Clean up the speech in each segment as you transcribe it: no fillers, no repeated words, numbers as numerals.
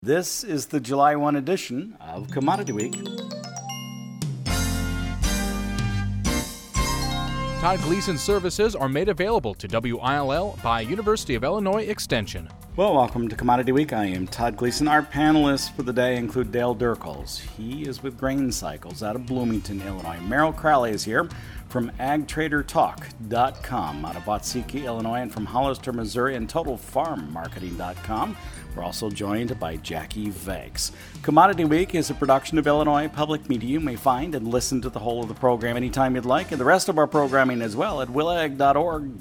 This is the July 1 edition of Commodity Week. Todd Gleason services are made available to WILL by University of Illinois Extension. Well, welcome to Commodity Week. I am Todd Gleason. Our panelists for the day include Dale Durkles. He is with Grain Cycles out of Bloomington, Illinois. Merrill Crowley is here from AgTraderTalk.com out of Watsiki, Illinois, and from Hollister, Missouri, and TotalFarmMarketing.com. We're also joined by Jackie Vegs. Commodity Week is a production of Illinois Public Media. You may find and listen to the whole of the program anytime you'd like, and the rest of our programming as well at willag.org,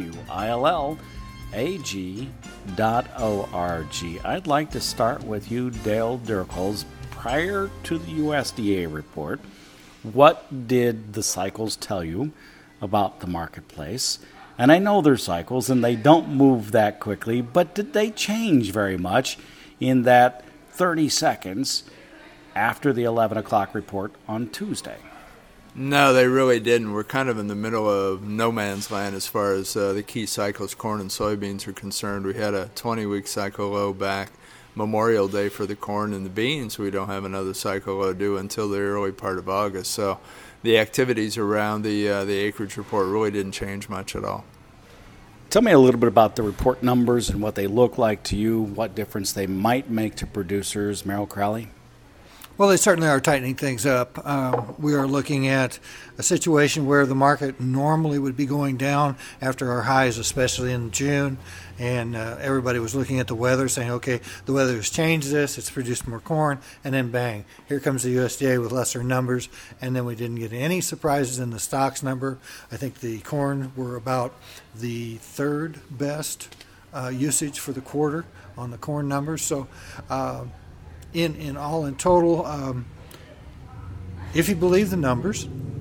WILLAG.org. I'd like to start with you, Dale Durkles. Prior to the USDA report, what did the cycles tell you about the marketplace? And I know they're cycles and they don't move that quickly, but did they change very much in that 30 seconds after the 11 o'clock report on Tuesday? No, they really didn't. We're kind of in the middle of no man's land as far as the key cycles, corn and soybeans, are concerned. We had a 20-week cycle low back Memorial Day for the corn and the beans. We don't have another cycle low due until the early part of August. So the activities around the acreage report really didn't change much at all. Tell me a little bit about the report numbers and what they look like to you, what difference they might make to producers. Merrill Crowley? Well, they certainly are tightening things up. We are looking at a situation where the market normally would be going down after our highs, especially in June, and everybody was looking at the weather, saying, okay, the weather has changed this, it's produced more corn, and then bang, here comes the USDA with lesser numbers, and then we didn't get any surprises in the stocks number. I think the corn were about the third best usage for the quarter on the corn numbers, so in total, if you believe the numbers,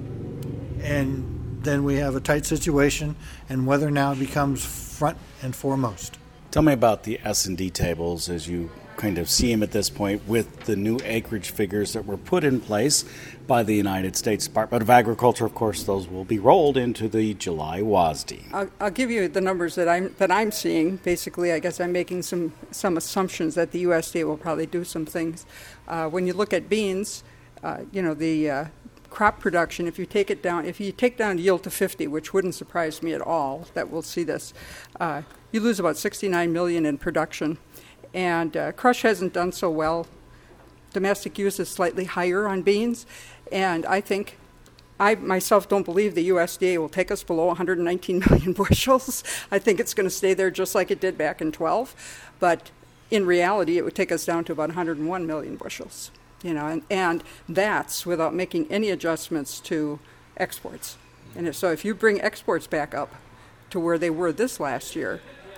and then we have a tight situation, and weather now becomes front and foremost. Tell me about the S&D tables as you kind of see them at this point with the new acreage figures that were put in place by the United States Department of Agriculture. Of course, those will be rolled into the July WASDE. I'll give you the numbers that I'm seeing. Basically, I guess I'm making some assumptions that the USDA will probably do some things. When you look at beans, the crop production, if you take down yield to 50, which wouldn't surprise me at all, that we'll see this, you lose about 69 million in production. And crush hasn't done so well. Domestic use is slightly higher on beans. And I think, I myself don't believe the USDA will take us below 119 million bushels. I think it's going to stay there just like it did back in 12. But in reality, it would take us down to about 101 million bushels. And that's without making any adjustments to exports. And so if you bring exports back up to where they were this last year,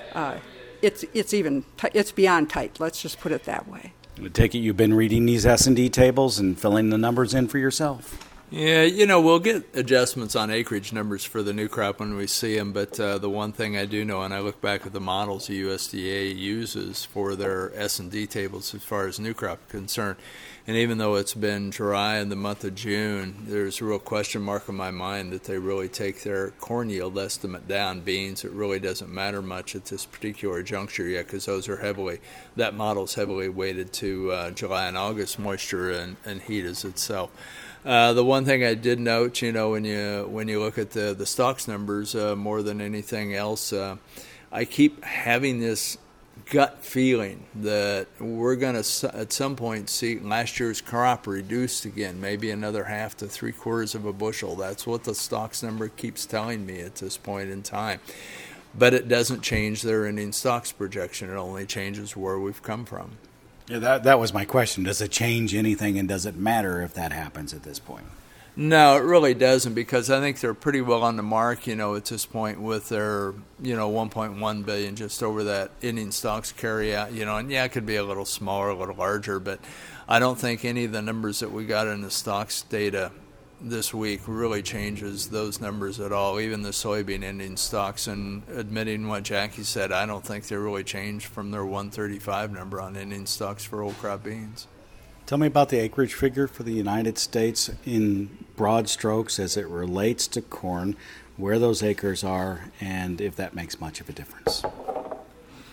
it's beyond tight. Let's just put it that way. I take it you've been reading these S&D tables and filling the numbers in for yourself. Yeah, we'll get adjustments on acreage numbers for the new crop when we see them, but the one thing I do know, and I look back at the models the USDA uses for their S&D tables as far as new crop is concerned, and even though it's been dry in the month of June, there's a real question mark in my mind that they really take their corn yield estimate down. Beans, it really doesn't matter much at this particular juncture yet because that model's heavily weighted to July and August moisture and heat as itself. The one thing I did note, when you look at the stocks numbers more than anything else, I keep having this gut feeling that we're going to at some point see last year's crop reduced again, maybe another half to 3/4 of a bushel. That's what the stocks number keeps telling me at this point in time. But it doesn't change their ending stocks projection. It only changes where we've come from. Yeah, that was my question. Does it change anything, and does it matter if that happens at this point? No, it really doesn't, because I think they're pretty well on the mark, at this point with their, 1.1 billion just over that ending stocks carry out, and yeah, it could be a little smaller, a little larger, but I don't think any of the numbers that we got in the stocks data this week really changes those numbers at all, even the soybean ending stocks. And admitting what Jackie said, I don't think they really changed from their 135 number on ending stocks for old crop beans. Tell me about the acreage figure for the United States in broad strokes as it relates to corn, where those acres are, and if that makes much of a difference.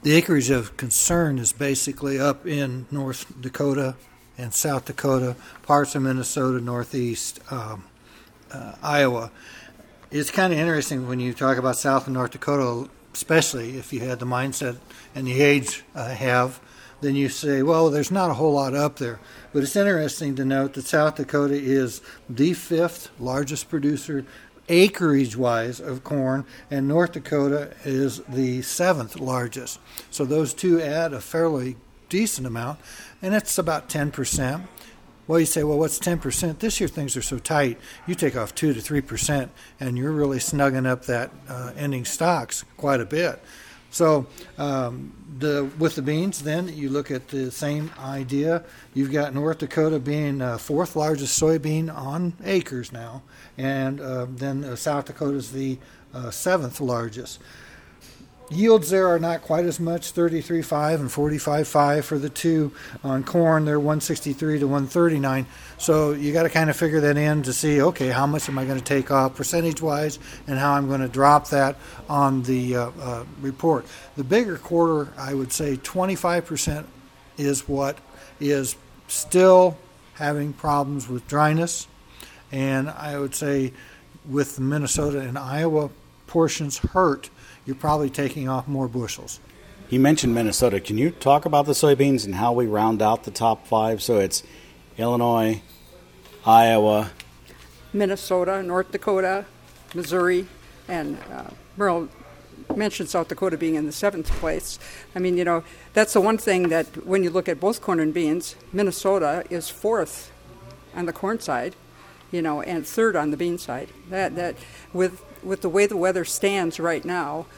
The acreage of concern is basically up in North Dakota and South Dakota, parts of Minnesota, Northeast, Iowa. It's kind of interesting when you talk about South and North Dakota, especially if you had the mindset and the age I have, then you say, well, there's not a whole lot up there. But it's interesting to note that South Dakota is the 5th largest producer acreage-wise of corn, and North Dakota is the 7th largest. So those two add a fairly decent amount, and it's about 10%. Well, you say, well, what's 10%? This year things are so tight, you take off 2 to 3%, and you're really snugging up that ending stocks quite a bit. So with the beans, then you look at the same idea. You've got North Dakota being 4th largest soybean on acres now, and then South Dakota is the 7th largest. Yields there are not quite as much, 33.5 and 45.5 for the two. On corn, they're 163 to 139. So you got to kind of figure that in to see, okay, how much am I going to take off percentage-wise and how I'm going to drop that on the report. The bigger quarter, I would say 25% is what is still having problems with dryness. And I would say with the Minnesota and Iowa portions hurt, you're probably taking off more bushels. You mentioned Minnesota. Can you talk about the soybeans and how we round out the top 5? So it's Illinois, Iowa, Minnesota, North Dakota, Missouri, and Merle mentioned South Dakota being in the 7th place. I mean, that's the one thing that when you look at both corn and beans, Minnesota is 4th on the corn side, and 3rd on the bean side. That with the way the weather stands right now,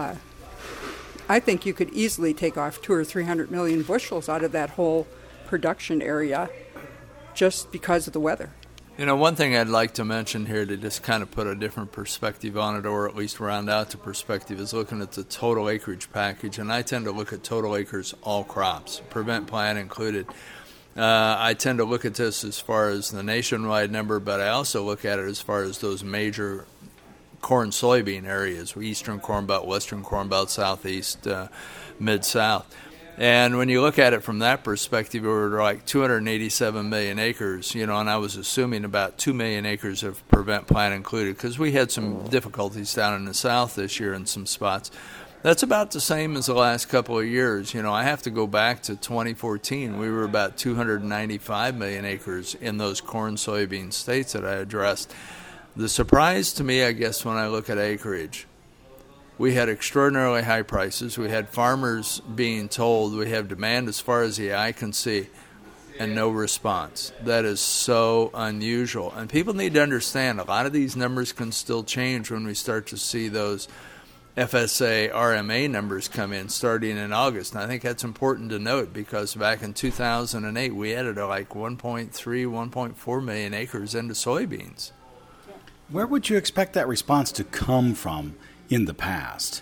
I think you could easily take off 200 or 300 million bushels out of that whole production area just because of the weather. One thing I'd like to mention here to just kind of put a different perspective on it, or at least round out the perspective, is looking at the total acreage package. And I tend to look at total acres, all crops, prevent plant included. I tend to look at this as far as the nationwide number, but I also look at it as far as those major corn soybean areas, Eastern Corn Belt, Western Corn Belt, Southeast, Mid-South. And when you look at it from that perspective, we were like 287 million acres, and I was assuming about 2 million acres of prevent plant included because we had some difficulties down in the South this year in some spots. That's about the same as the last couple of years. I have to go back to 2014. We were about 295 million acres in those corn soybean states that I addressed. The surprise to me, I guess, when I look at acreage, we had extraordinarily high prices. We had farmers being told we have demand as far as the eye can see and no response. That is so unusual. And people need to understand a lot of these numbers can still change when we start to see those FSA RMA numbers come in starting in August. And I think that's important to note because back in 2008, we added like 1.3, 1.4 million acres into soybeans. Where would you expect that response to come from in the past?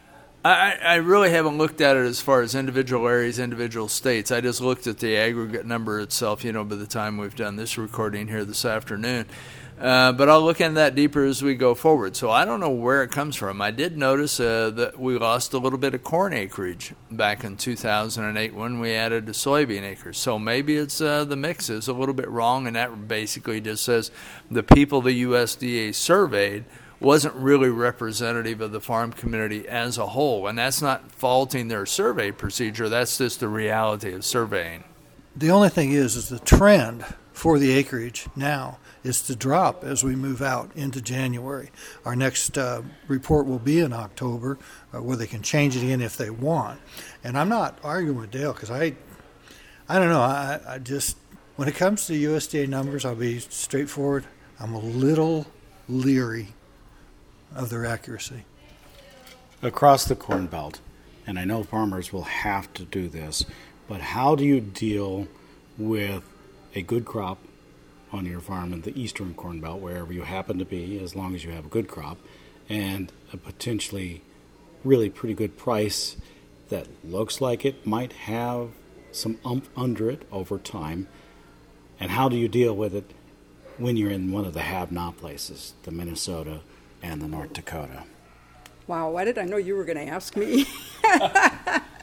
I really haven't looked at it as far as individual areas, individual states. I just looked at the aggregate number itself, by the time we've done this recording here this afternoon. But I'll look into that deeper as we go forward. So I don't know where it comes from. I did notice that we lost a little bit of corn acreage back in 2008 when we added the soybean acres. So maybe it's the mix is a little bit wrong, and that basically just says the people the USDA surveyed wasn't really representative of the farm community as a whole. And that's not faulting their survey procedure. That's just the reality of surveying. The only thing is the trend for the acreage now is to drop as we move out into January. Our next report will be in October, where they can change it again if they want. And I'm not arguing with Dale because I don't know. I just, when it comes to USDA numbers, I'll be straightforward. I'm a little leery of their accuracy. Across the Corn Belt, and I know farmers will have to do this, but how do you deal with a good crop on your farm in the Eastern Corn Belt, wherever you happen to be, as long as you have a good crop, and a potentially really pretty good price that looks like it might have some oomph under it over time? And how do you deal with it when you're in one of the have-not places, the Minnesota and the North Dakota? Wow, why did I know you were going to ask me?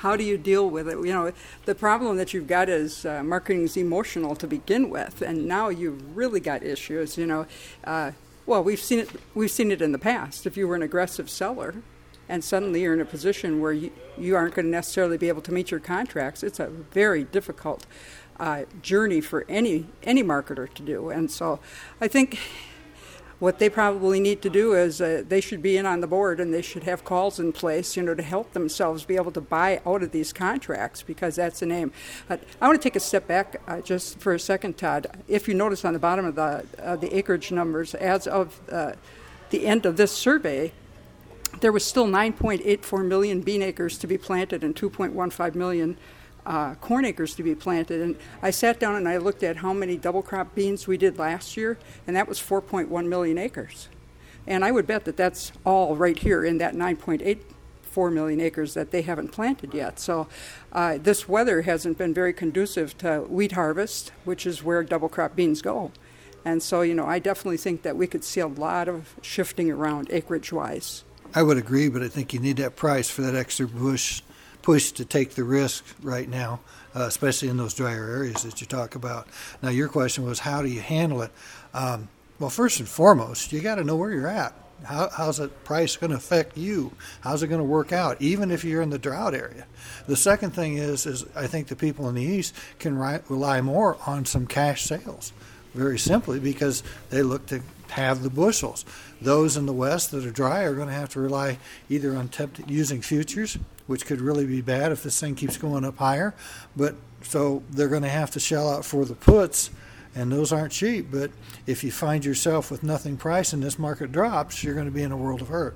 how do you deal with it? You know, the problem that you've got is marketing is emotional to begin with, and now you've really got issues. You know, well, we've seen it in the past. If you were an aggressive seller, and suddenly you're in a position where you aren't going to necessarily be able to meet your contracts, it's a very difficult journey for any marketer to do. And so I think what they probably need to do is they should be in on the board, and they should have calls in place, you know, to help themselves be able to buy out of these contracts, because that's the aim. I want to take a step back just for a second, Todd. If you notice on the bottom of the acreage numbers, as of the end of this survey, there was still 9.84 million bean acres to be planted and 2.15 million corn acres to be planted. And I sat down and I looked at how many double crop beans we did last year, and that was 4.1 million acres. And I would bet that that's all right here in that 9.84 million acres that they haven't planted yet. So this weather hasn't been very conducive to wheat harvest, which is where double crop beans go. And so, you know, I definitely think that we could see a lot of shifting around acreage-wise. I would agree, but I think you need that price for that extra push to take the risk right now, especially in those drier areas that you talk about. Now, your question was, how do you handle it? Well, first and foremost, you got to know where you're at. How's that price going to affect you? How's it going to work out, even if you're in the drought area? The second thing is I think the people in the East can rely more on some cash sales, very simply because they look to have the bushels. Those in the West that are dry are going to have to rely either on using futures, which could really be bad if this thing keeps going up higher. But so they're going to have to shell out for the puts, and those aren't cheap. But if you find yourself with nothing price and this market drops, you're going to be in a world of hurt.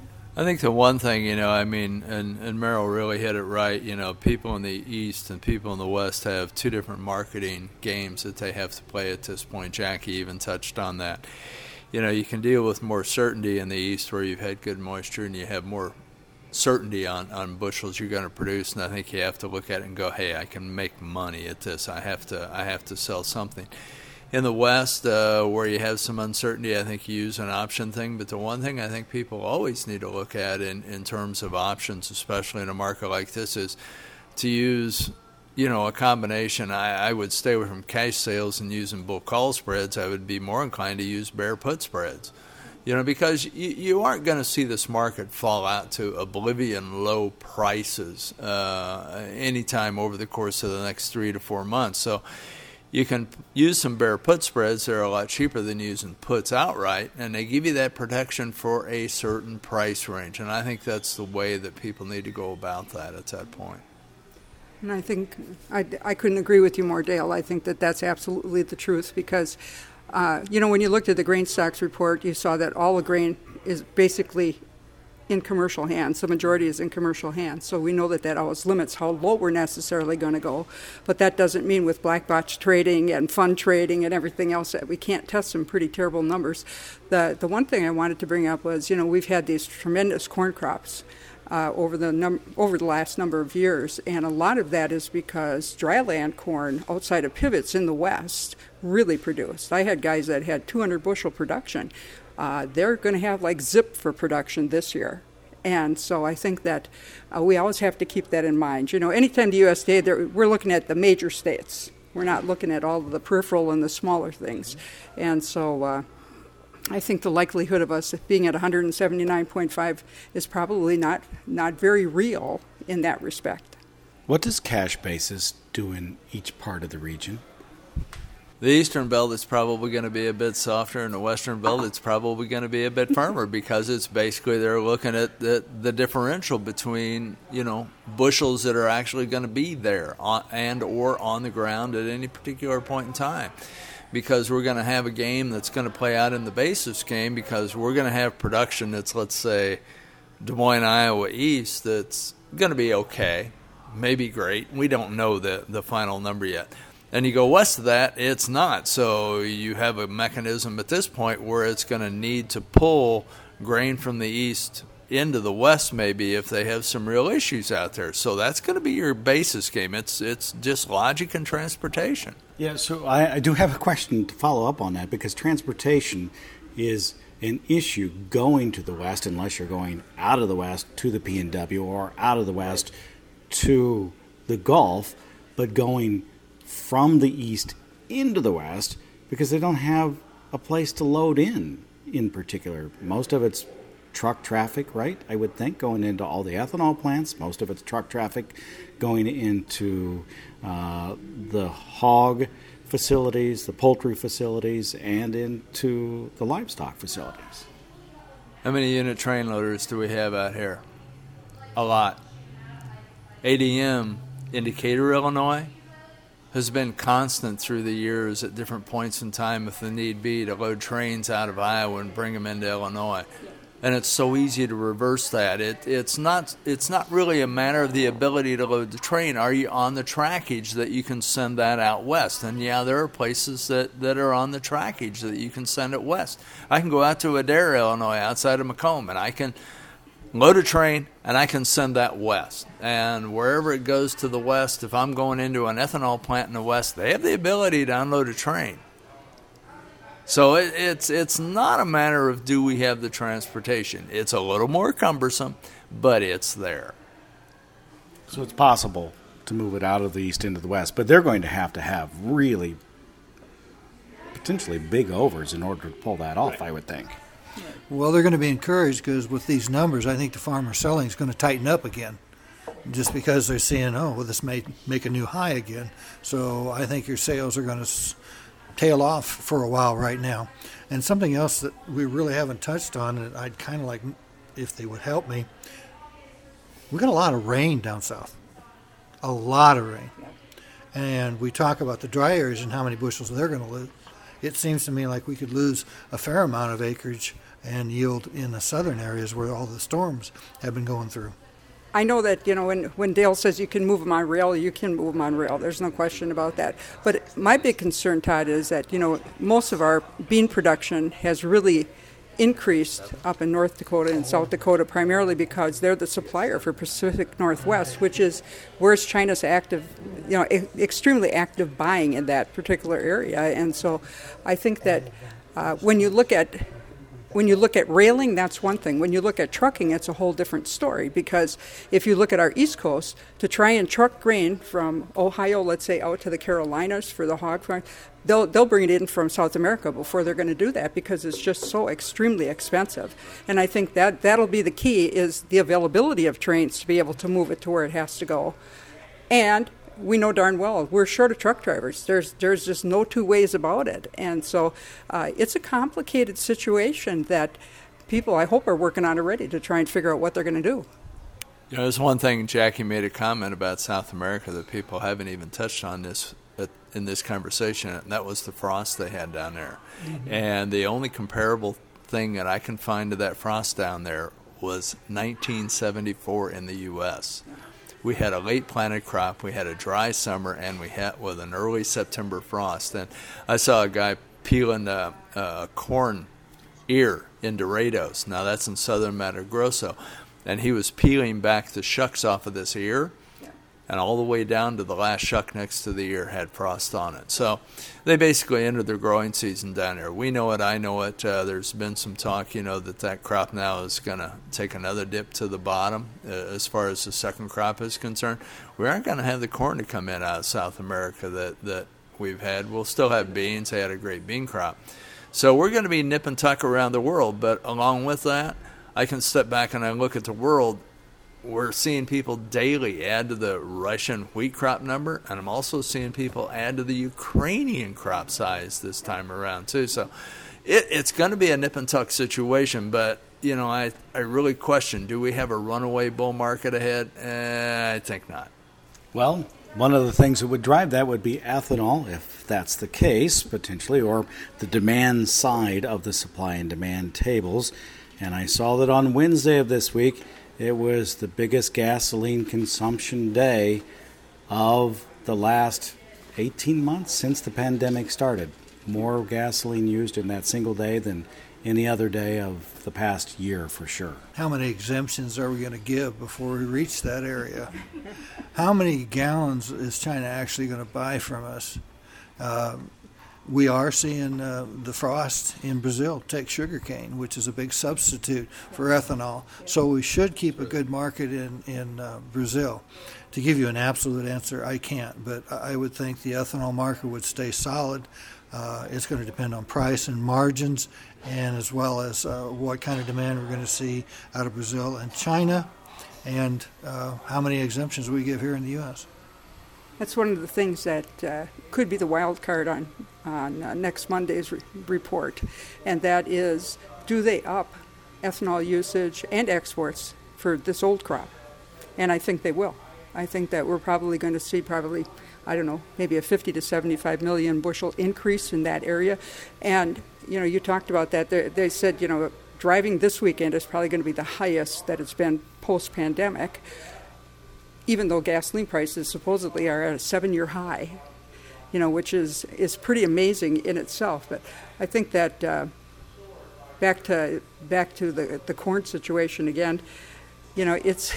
I think the one thing, you know, I mean, and Merrill really hit it right, you know, people in the East and people in the West have two different marketing games that they have to play at this point. Jackie even touched on that. You know, you can deal with more certainty in the East where you've had good moisture and you have more certainty on bushels you're going to produce, and I think you have to look at it and go, hey, I can make money at this. I have to sell something. In the West, where you have some uncertainty, I think you use an option thing. But the one thing I think people always need to look at in terms of options, especially in a market like this, is to use, you know, a combination. I would stay away from cash sales and using bull call spreads. I would be more inclined to use bear put spreads. You know, because you aren't going to see this market fall out to oblivion low prices anytime over the course of the next 3 to 4 months. So you can use some bear put spreads. They're a lot cheaper than using puts outright, and they give you that protection for a certain price range. And I think that's the way that people need to go about that at that point. And I think I couldn't agree with you more, Dale. I think that that's absolutely the truth because, you know, when you looked at the grain stocks report, you saw that all the grain is basically in commercial hands. The majority is in commercial hands. So we know that that always limits how low we're necessarily going to go. But that doesn't mean with black box trading and fund trading and everything else that we can't test some pretty terrible numbers. The one thing I wanted to bring up was, you know, we've had these tremendous corn crops over the last number of years, and a lot of that is because dryland corn outside of pivots in the West really produced. I had guys that had 200 bushel production. They're going to have like zip for production this year. And so I think that we always have to keep that in mind. You know, anytime the USDA, we're looking at the major states. We're not looking at all of the peripheral and the smaller things. And so I think the likelihood of us being at 179.5 is probably not very real in that respect. What does cash basis do in each part of the region? The eastern belt is probably going to be a bit softer, and the western belt it's probably going to be a bit firmer because it's basically they're looking at the differential between, you know, bushels that are actually going to be there or on the ground at any particular point in time. Because we're going to have a game that's going to play out in the basis game because we're going to have production that's, let's say, Des Moines, Iowa East that's going to be okay, maybe great. We don't know the final number yet. And you go west of that, it's not. So you have a mechanism at this point where it's going to need to pull grain from the east into the west maybe if they have some real issues out there. So that's going to be your basis game. It's just logic and transportation. Yeah, so I do have a question to follow up on that because transportation is an issue going to the west unless you're going out of the west to the PNW or out of the west to the Gulf, but going from the east into the west because they don't have a place to load in particular. Most of it's truck traffic, right? I would think, going into all the ethanol plants. Most of it's truck traffic going into the hog facilities, the poultry facilities, and into the livestock facilities. How many unit train loaders do we have out here? A lot. ADM in Decatur, Illinois, has been constant through the years at different points in time, if the need be, to load trains out of Iowa and bring them into Illinois. And it's so easy to reverse that. It's not really a matter of the ability to load the train. Are you on the trackage that you can send that out west? And yeah, there are places that are on the trackage that you can send it west. I can go out to Adair, Illinois, outside of Macomb, and I can load a train and I can send that west. And wherever it goes to the west, if I'm going into an ethanol plant in the west, they have the ability to unload a train. So it's not a matter of do we have the transportation. It's a little more cumbersome, but it's there. So it's possible to move it out of the east into the west, but they're going to have really potentially big overs in order to pull that off, I would think. Well, they're going to be encouraged because with these numbers, I think the farmer selling is going to tighten up again just because they're seeing, this may make a new high again. So I think your sales are going to tail off for a while right now. And something else that we really haven't touched on, and I'd kind of like if they would help me, we got a lot of rain down south. A lot of rain. And we talk about the dry areas and how many bushels they're going to lose. It seems to me like we could lose a fair amount of acreage and yield in the southern areas where all the storms have been going through. I know that, when Dale says you can move them on rail, you can move them on rail. There's no question about that. But my big concern, Todd, is that, most of our bean production has really increased up in North Dakota and South Dakota, primarily because they're the supplier for Pacific Northwest, which is where's China's active, extremely active buying in that particular area. And so I think that when you look at railing, that's one thing. When you look at trucking, it's a whole different story, because if you look at our East Coast, to try and truck grain from Ohio, let's say, out to the Carolinas for the hog farm, they'll bring it in from South America before they're going to do that, because it's just so extremely expensive. And I think that'll be the key, is the availability of trains to be able to move it to where it has to go. And we know darn well we're short of truck drivers. There's just no two ways about it. And so it's a complicated situation that people, I hope, are working on already to try and figure out what they're going to do. There's one thing, Jackie made a comment about South America that people haven't even touched on in this conversation, and that was the frost they had down there. Mm-hmm. And the only comparable thing that I can find to that frost down there was 1974 in the U.S. We had a late planted crop, we had a dry summer, and we had with an early September frost. And I saw a guy peeling a corn ear in Dorados. Now that's in southern Mato Grosso. And he was peeling back the shucks off of this ear, and all the way down to the last shuck next to the ear had frost on it. So they basically ended their growing season down there. We know it, I know it. There's been some talk, that crop now is going to take another dip to the bottom as far as the second crop is concerned. We aren't going to have the corn to come in out of South America that we've had. We'll still have beans. They had a great bean crop. So we're going to be nip and tuck around the world, but along with that, I can step back and I look at the world. We're seeing people daily add to the Russian wheat crop number, and I'm also seeing people add to the Ukrainian crop size this time around too. So it's going to be a nip and tuck situation, but I really question, do we have a runaway bull market ahead? I think not. Well, one of the things that would drive that would be ethanol, if that's the case, potentially, or the demand side of the supply and demand tables. And I saw that on Wednesday of this week, it was the biggest gasoline consumption day of the last 18 months since the pandemic started. More gasoline used in that single day than any other day of the past year, for sure. How many exemptions are we going to give before we reach that area? How many gallons is China actually going to buy from us? We are seeing the frost in Brazil take sugarcane, which is a big substitute for ethanol. So we should keep a good market in Brazil. to give you an absolute answer, I can't. But I would think the ethanol market would stay solid. It's going to depend on price and margins, and as well as what kind of demand we're going to see out of Brazil and China, and how many exemptions we give here in the U.S. That's one of the things that could be the wild card on next Monday's report, and that is, do they up ethanol usage and exports for this old crop? And I think they will. I think that we're probably going to see maybe a 50 to 75 million bushel increase in that area. And, you talked about that. They said, driving this weekend is probably going to be the highest that it's been post-pandemic, even though gasoline prices supposedly are at a 7-year high, which is pretty amazing in itself. But I think that back to the corn situation again, it's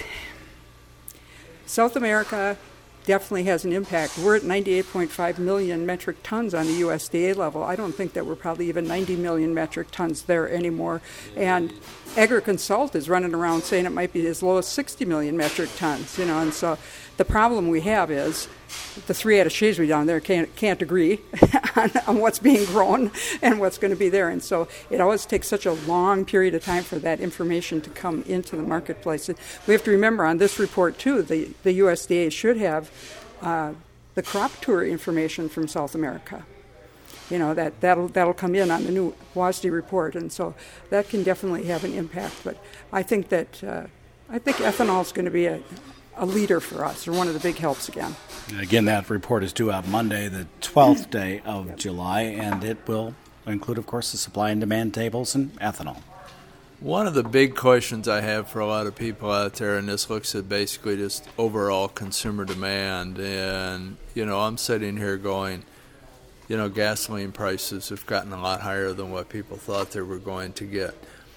South America definitely has an impact. We're at 98.5 million metric tons on the USDA level. I don't think that we're probably even 90 million metric tons there anymore. And Agriconsult is running around saying it might be as low as 60 million metric tons, and so the problem we have is the three attachés down there can't agree on what's being grown and what's going to be there. And so it always takes such a long period of time for that information to come into the marketplace. And we have to remember on this report, too, the USDA should have the crop tour information from South America. That'll come in on the new WASDE report, and so that can definitely have an impact. But I think that ethanol is going to be a leader for us, or one of the big helps again. Again, that report is due out Monday, the 12th day of July, and it will include, of course, the supply and demand tables and ethanol. One of the big questions I have for a lot of people out there, and this looks at basically just overall consumer demand, and, I'm sitting here going, gasoline prices have gotten a lot higher than what people thought they were going to get.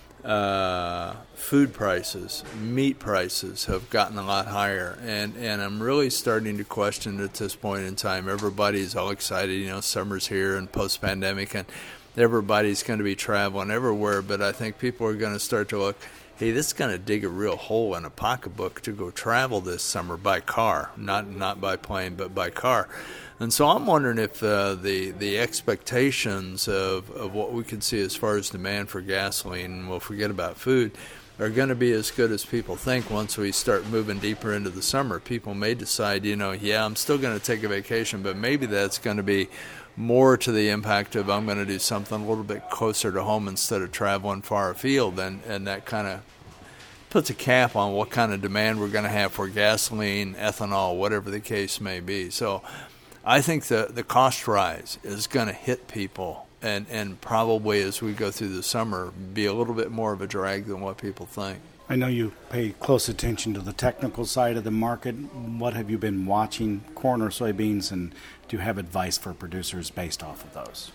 Food prices, meat prices have gotten a lot higher, and I'm really starting to question at this point in time. Everybody's all excited, summer's here and post-pandemic, and everybody's going to be traveling everywhere, but I think people are going to start to look, hey, this is going to dig a real hole in a pocketbook to go travel this summer by car, not by plane, but by car. And so I'm wondering if the expectations of what we could see as far as demand for gasoline, and we'll forget about food, are going to be as good as people think once we start moving deeper into the summer. People may decide, I'm still going to take a vacation, but maybe that's going to be more to the impact of I'm going to do something a little bit closer to home instead of traveling far afield, and that kind of puts a cap on what kind of demand we're going to have for gasoline, ethanol, whatever the case may be. So I think the cost rise is going to hit people, and probably as we go through the summer be a little bit more of a drag than what people think. I know you pay close attention to the technical side of the market. What have you been watching, corn or soybeans, and do you have advice for producers based off of those?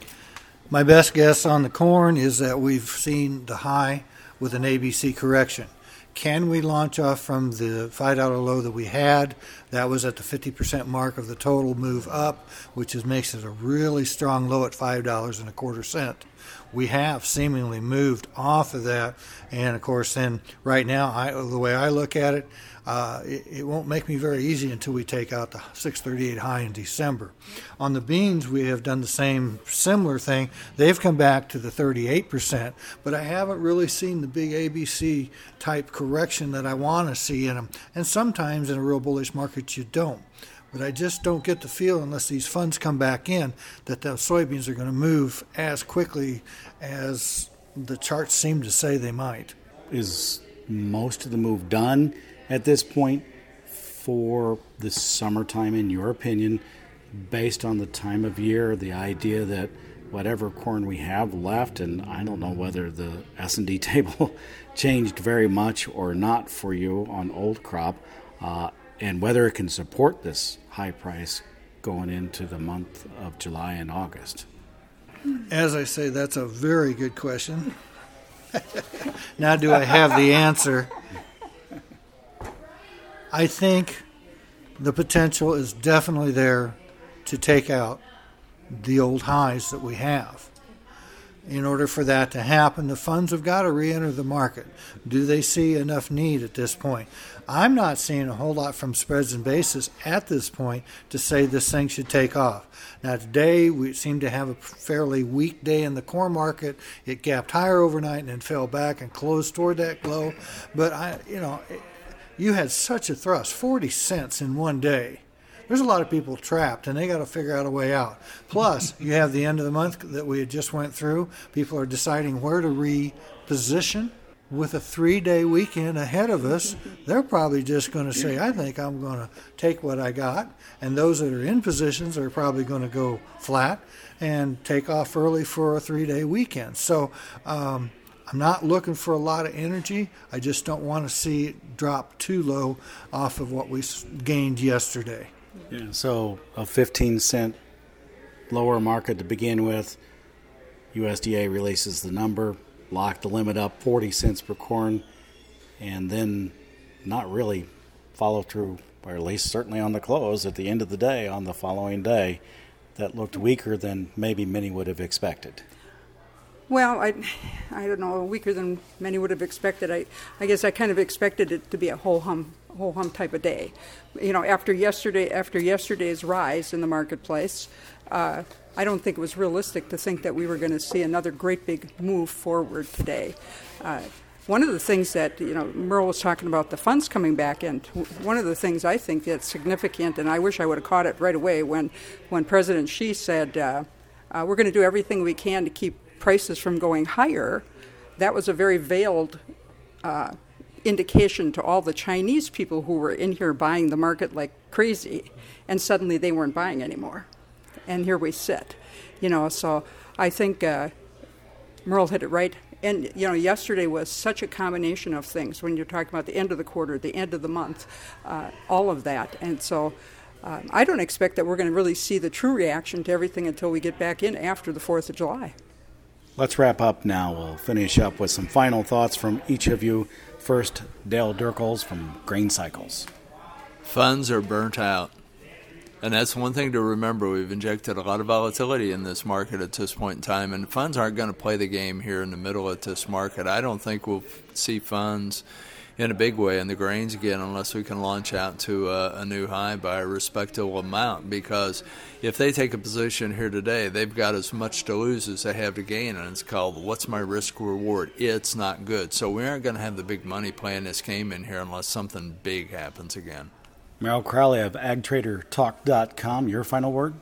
My best guess on the corn is that we've seen the high with an ABC correction. Can we launch off from the $5 low that we had? That was at the 50% mark of the total move up, which makes it a really strong low at $5.25. We have seemingly moved off of that, and of course then right now, the way I look at it, it won't make me very easy until we take out the 638 high in December. On the beans, we have done the similar thing. They've come back to the 38%, but I haven't really seen the big ABC type correction that I want to see in them. And sometimes in a real bullish market you don't. But I just don't get the feel, unless these funds come back in, that the soybeans are going to move as quickly as the charts seem to say they might. Is most of the move done at this point for the summertime, in your opinion, based on the time of year, the idea that whatever corn we have left, and I don't know whether the S&D table changed very much or not for you on old crop, and whether it can support this high price going into the month of July and August? As I say, that's a very good question. Now, do I have the answer? I think the potential is definitely there to take out the old highs that we have. In order for that to happen, the funds have got to re-enter the market. Do they see enough need at this point? I'm not seeing a whole lot from spreads and basis at this point to say this thing should take off. Now today we seem to have a fairly weak day in the corn market. It gapped higher overnight and then fell back and closed toward that low. But you had such a thrust, 40 cents in one day. There's a lot of people trapped, and they got to figure out a way out. Plus, you have the end of the month that we just went through. People are deciding where to reposition. With a 3-day weekend ahead of us, they're probably just going to say, I think I'm going to take what I got. And those that are in positions are probably going to go flat and take off early for a 3-day weekend. So I'm not looking for a lot of energy. I just don't want to see it drop too low off of what we gained yesterday. Yeah, so a 15-cent lower market to begin with. USDA releases the number, lock the limit up 40 cents per corn, and then not really follow through, or at least certainly on the close at the end of the day on the following day. That looked weaker than maybe many would have expected. Well, I don't know, weaker than many would have expected. I guess I kind of expected it to be a whole hum type of day. After yesterday's rise in the marketplace, I don't think it was realistic to think that we were going to see another great big move forward today. One of the things that, Merle was talking about the funds coming back, and one of the things I think that's significant, and I wish I would have caught it right away when President Xi said, we're going to do everything we can to keep prices from going higher. That was a very veiled indication to all the Chinese people who were in here buying the market like crazy, and suddenly they weren't buying anymore. And here we sit, so I think Merle hit it right. And, yesterday was such a combination of things when you're talking about the end of the quarter, the end of the month, all of that. And so I don't expect that we're going to really see the true reaction to everything until we get back in after the 4th of July. Let's wrap up now. We'll finish up with some final thoughts from each of you. First, Dale Dirkels from Grain Cycles. Funds are burnt out. And that's one thing to remember. We've injected a lot of volatility in this market at this point in time, and funds aren't going to play the game here in the middle of this market. I don't think we'll see funds in a big way in the grains again unless we can launch out to a new high by a respectable amount, because if they take a position here today, they've got as much to lose as they have to gain, and it's called what's my risk reward? It's not good. So we aren't going to have the big money playing this game in here unless something big happens again. Merrill Crowley of AgTraderTalk.com, your final word?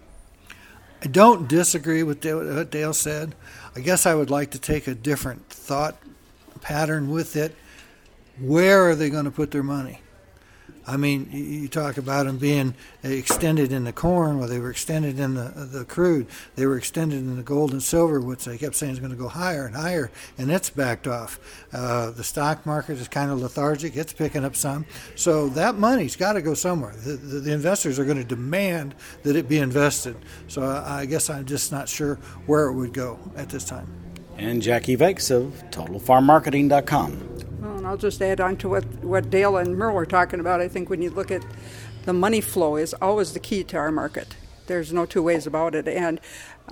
I don't disagree with what Dale said. I guess I would like to take a different thought pattern with it. Where are they going to put their money? I mean, you talk about them being extended in the corn, well, they were extended in the crude. They were extended in the gold and silver, which they kept saying is going to go higher and higher, and it's backed off. The stock market is kind of lethargic. It's picking up some. So that money's got to go somewhere. The investors are going to demand that it be invested. So I guess I'm just not sure where it would go at this time. And Jackie Vakes of TotalFarmMarketing.com. Well, and I'll just add on to what Dale and Merle were talking about. I think when you look at the money flow is always the key to our market. There's no two ways about it. And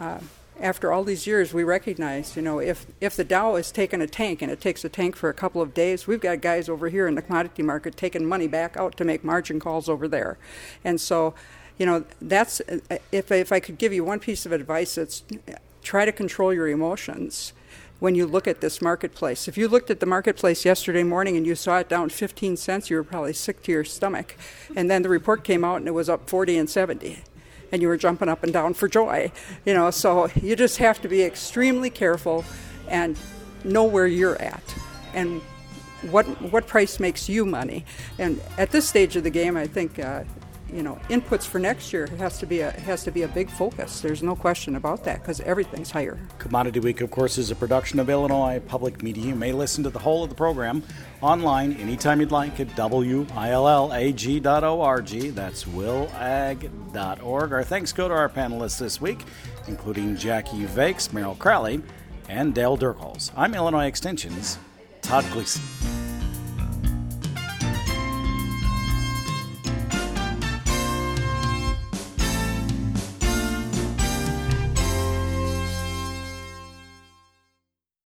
after all these years, we recognize, if the Dow is taking a tank and it takes a tank for a couple of days, we've got guys over here in the commodity market taking money back out to make margin calls over there. And so, that's if I could give you one piece of advice, it's try to control your emotions when you look at this marketplace. If you looked at the marketplace yesterday morning and you saw it down 15 cents, you were probably sick to your stomach. And then the report came out and it was up 40 and 70. And you were jumping up and down for joy. So you just have to be extremely careful and know where you're at and what price makes you money. And at this stage of the game, I think inputs for next year has to be a big focus. There's no question about that because everything's higher. Commodity Week, of course, is a production of Illinois Public Media. You may listen to the whole of the program online anytime you'd like at willag.org. That's willag.org. Our thanks go to our panelists this week, including Jackie Vakes, Merrill Crowley, and Dale Dirkels. I'm Illinois Extension's Todd Gleason.